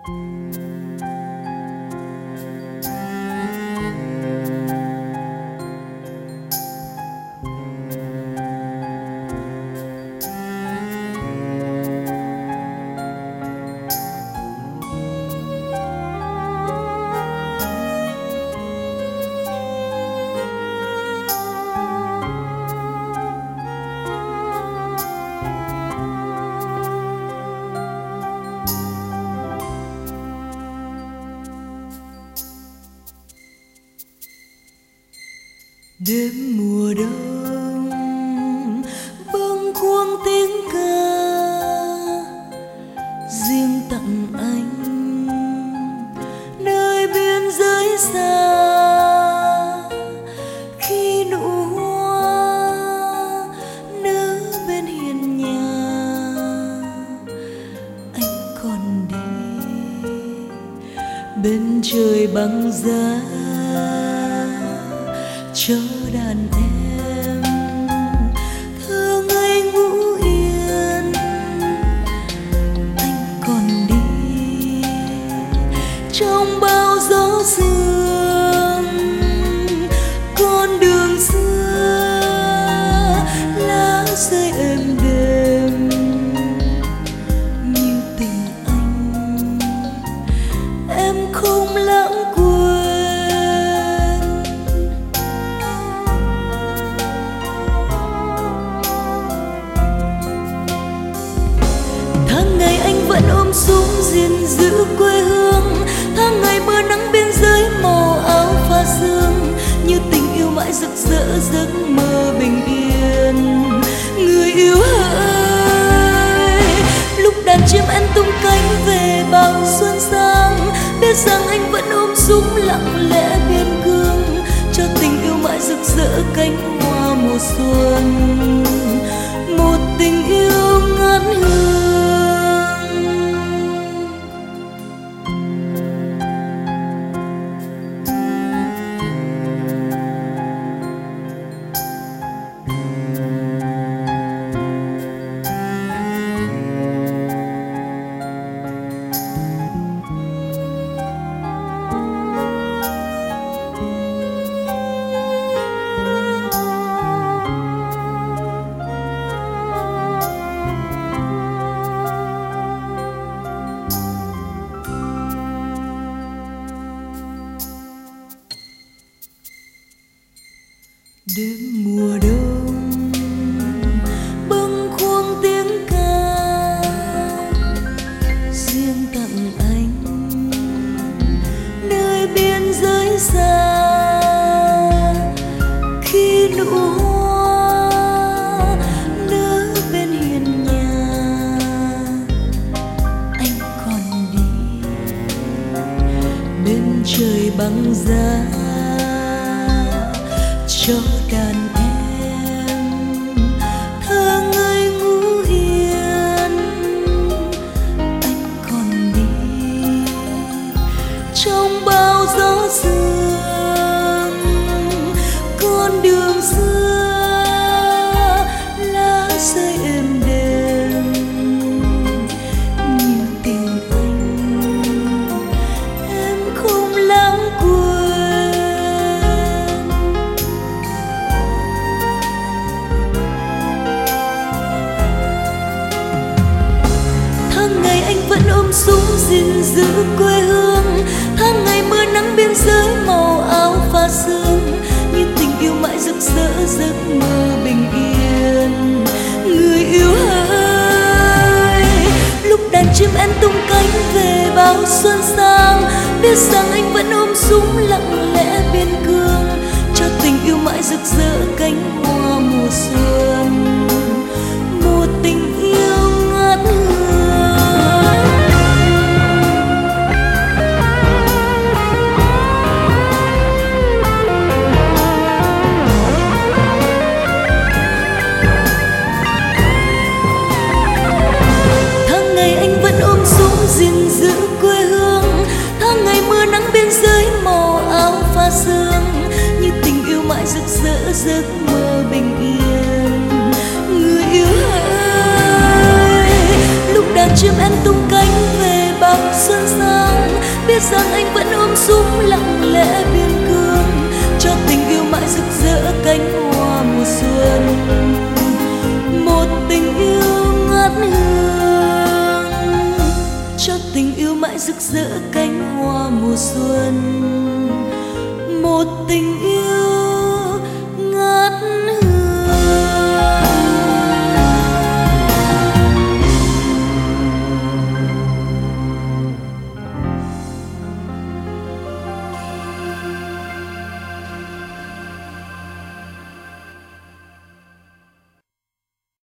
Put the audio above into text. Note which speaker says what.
Speaker 1: Đêm mùa đông bâng khuâng tiếng ca riêng tặng anh nơi biên giới xa. Khi nụ hoa nở bên hiên nhà, anh còn đi bên trời băng giá cho đàn em thơ ngây ngủ yên. Anh còn đi trong bao gió sương, con đường xưa lá rơi êm đềm như tình anh em không lãng quên. Vẫn ôm súng gìn giữ quê hương, tháng ngày mưa nắng biên giới màu áo pha sương, như tình yêu mãi rực rỡ giấc mơ bình yên. Người yêu ơi, lúc đàn chim én tung cánh về bao xuân sang, biết rằng anh vẫn ôm súng lặng lẽ biên cương, cho tình yêu mãi rực rỡ cánh hoa mùa xuân. Một tình yêu ngát hương. Đêm mùa đông bâng khuâng tiếng ca riêng tặng anh nơi biên giới xa. Khi nụ hoa nở bên hiên nhà, anh còn đi bên trời băng giá cho đàn em thơ ngây ngủ yên. Anh còn đi trong bao gió sương, con đường xưa lá rơi êm đềm như tình anh em không lãng quên. Vẫn ôm súng gìn giữ quê hương, tháng ngày mưa nắng biên giới màu áo pha sương, như tình yêu mãi rực rỡ giấc mơ bình yên. Người yêu ơi, lúc đàn chim én tung cánh về bao xuân sang, biết rằng anh vẫn ôm súng lặng lẽ biên cương, cho tình yêu mãi rực rỡ cánh hoa mùa xuân. Một tình yêu ngát hương. Gìn giữ quê hương, tháng ngày mưa nắng biên giới màu áo pha sương, như tình yêu mãi rực rỡ giấc mơ bình yên. Người yêu ơi, lúc đàn chim én tung cánh về bao xuân xa, biết rằng anh vẫn ôm súng lặng lẽ biên cương, cho tình yêu mãi rực rỡ cánh hoa mùa xuân. Một tình yêu ngát hương, cho tình yêu mãi rực rỡ cánh hoa mùa xuân. Một tình yêu